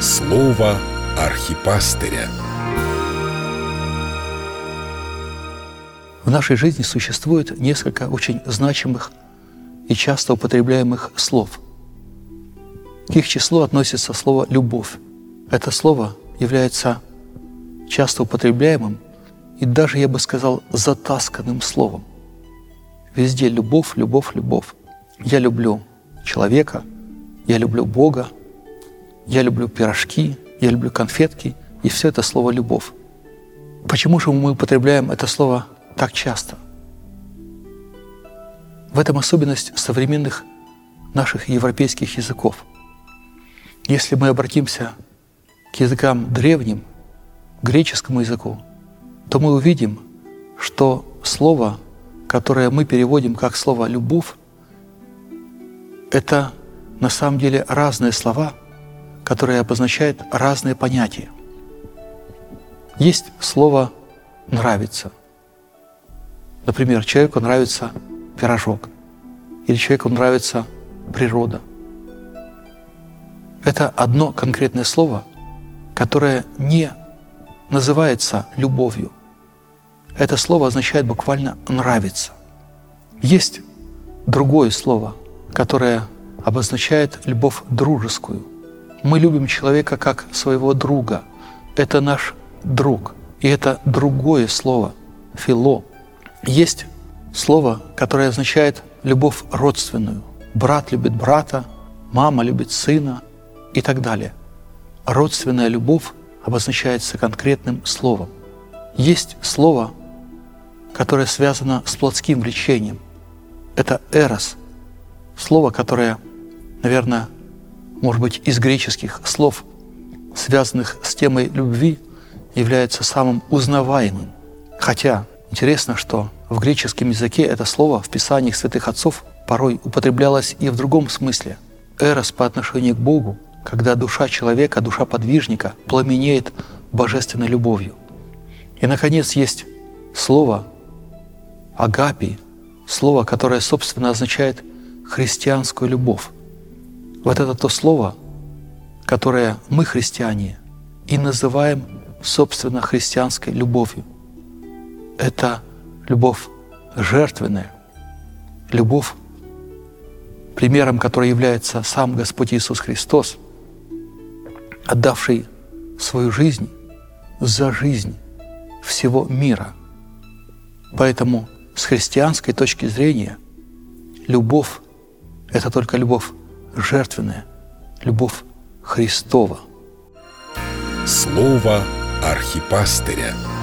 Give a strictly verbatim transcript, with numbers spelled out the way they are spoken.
Слово архипастыря. В нашей жизни существует несколько очень значимых и часто употребляемых слов. К их числу относится слово «любовь». Это слово является часто употребляемым и даже, я бы сказал, затасканным словом. Везде любовь, любовь, любовь. Я люблю человека, я люблю Бога, я люблю пирожки, я люблю конфетки, и все это слово «любовь». Почему же мы употребляем это слово так часто? В этом особенность современных наших европейских языков. Если мы обратимся к языкам древним, греческому языку, то мы увидим, что слово, которое мы переводим как слово «любовь», это на самом деле разные слова, которые обозначают разные понятия. Есть слово «нравится». Например, человеку нравится пирожок, или человеку нравится природа. Это одно конкретное слово, которое не называется любовью. Это слово означает буквально «нравится». Есть другое слово, которое обозначает любовь дружескую. Мы любим человека как своего друга. Это наш друг. И это другое слово – «фило». Есть слово, которое означает любовь родственную. Брат любит брата, мама любит сына и так далее. Родственная любовь обозначается конкретным словом. Есть слово, которое связано с плотским влечением. Это «эрос». Слово, которое, наверное, может быть, из греческих слов, связанных с темой любви, является самым узнаваемым. Хотя интересно, что в греческом языке это слово в писаниях святых отцов порой употреблялось и в другом смысле. «Эрос» по отношению к Богу, когда душа человека, душа подвижника пламенеет божественной любовью. И, наконец, есть слово «агапи», слово, которое, собственно, означает христианскую любовь. Вот это то слово, которое мы, христиане, и называем, собственно, христианской любовью. Это любовь жертвенная, любовь, примером которой является сам Господь Иисус Христос, отдавший свою жизнь за жизнь всего мира. Поэтому с христианской точки зрения любовь – это только любовь жертвенная, любовь Христова. Слово архипастыря.